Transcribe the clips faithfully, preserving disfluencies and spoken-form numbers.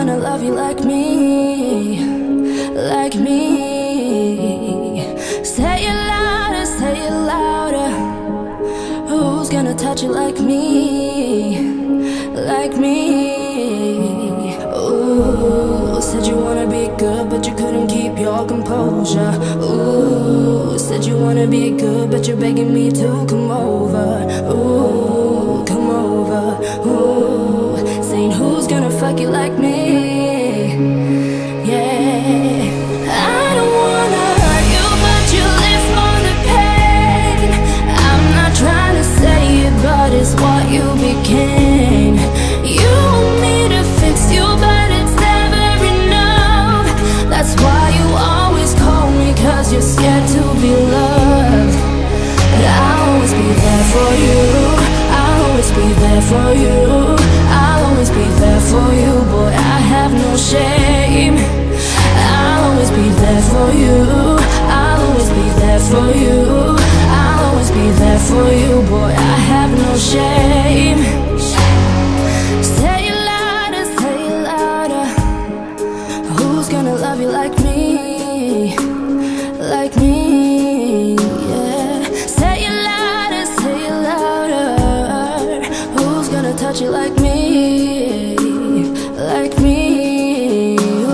gonna love you like me, like me? Say it louder, say it louder. Who's gonna touch you like me, like me? Ooh, said you wanna be good, but you couldn't keep your composure. Ooh, said you wanna be good, but you're begging me to come over. Ooh, come over. Ooh, saying who's gonna fuck you like me? Yeah, I don't wanna hurt you, but you live for the pain. I'm not trying to say it, but it's what you became. You want me to fix you, but it's never enough. That's why you always call me, cause you're scared to be loved. But I'll always be there for you, I'll always be there for you, I'll always be there for you, boy, I have no shame. I'll always be there for you, I'll always be there for you, I'll always be there for you, boy, I have no shame. Say it louder, say it louder. Who's gonna love you like me, like me? Yeah. Say it louder, say it louder. Who's gonna touch you like me, like me?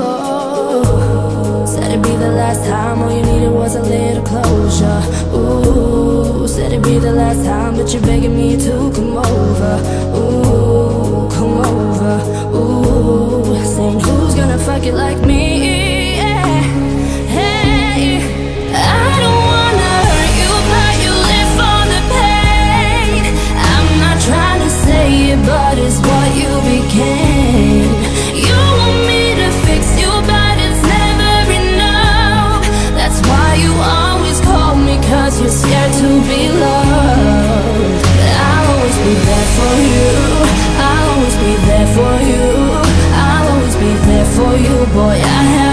Oh, said it'd be the last time, all you needed was a little closure. Ooh, said it'd be the last time, but you're begging me to come over. Ooh, come over. Ooh, saying who's gonna fuck it like me? Yeah. Hey, I don't wanna hurt you, but you live for the pain. I'm not trying to say it, but it's what you became. You want me to fix you, but it's never enough. That's why you always call me, cause you're scared to be loved. But I'll always be there for you, I'll always be there for you, I'll always be there for you, boy, I have